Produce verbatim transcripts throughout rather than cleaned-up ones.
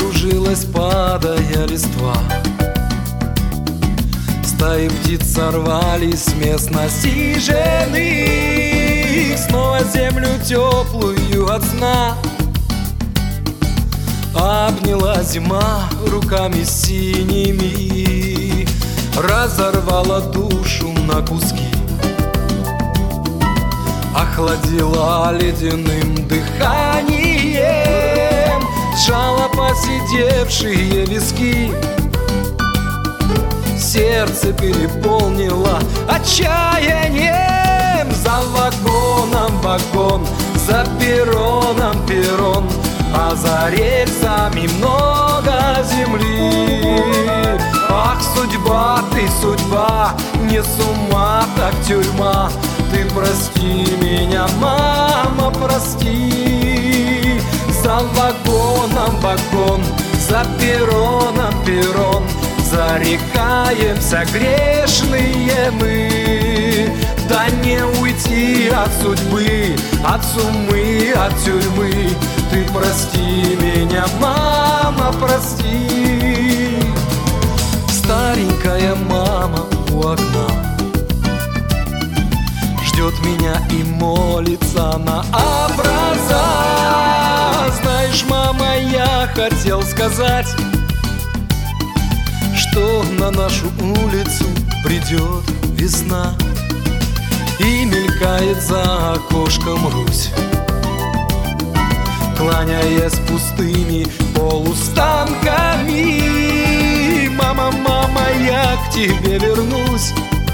закружилась, падая листва. Стаи птиц сорвались с мест насиженных, снова землю теплую от сна обняла зима руками синими, разорвала душу на куски, охладила ледяным дыханием, сжала поседевшие виски. Сердце переполнило отчаянием. За вагоном вагон, за перроном перрон, а за рельсами много земли. Ах, судьба, ты судьба, не с ума, так тюрьма. Ты прости меня, мама, прости. За вагоном вагон, за перроном перрон, зарекаемся грешные мы. Да не уйти от судьбы, от сумы, от тюрьмы. Ты прости меня, мама, прости. Старенькая мама у окна ждет меня и молится на образа. Знаешь, мама, я хотел сказать, что на нашу улицу придет весна, и мелькает за окошком Русь, кланяясь пустыми полустанками. Мама, мама, я к тебе вернусь.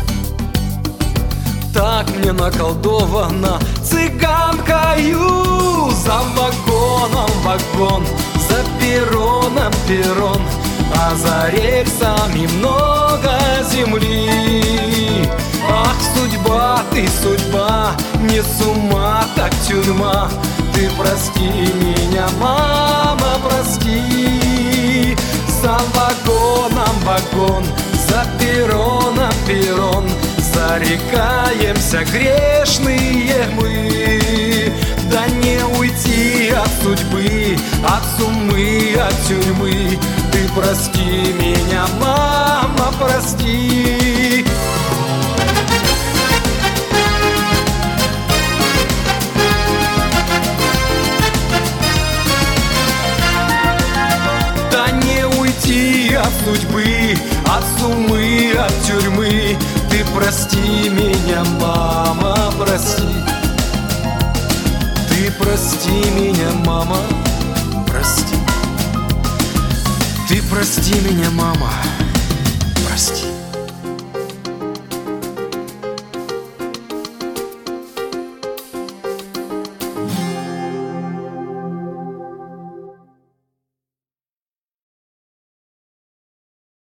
Так мне наколдована цыганкою. За вагоном вагон, за перроном перрон, а за рельсами много земли. Ах, судьба, ты судьба, не с ума, так тюрьма. Ты прости меня, мама, прости. За вагоном вагон, за перроном перрон, зарекаемся грешные мы. Да не уйти от судьбы, от сумы, от тюрьмы. Ты прости меня, мама, прости. Да не уйти от судьбы, от сумы, от тюрьмы. Ты прости меня, мама, прости. Ты прости меня, мама, прости. Ты прости меня, мама.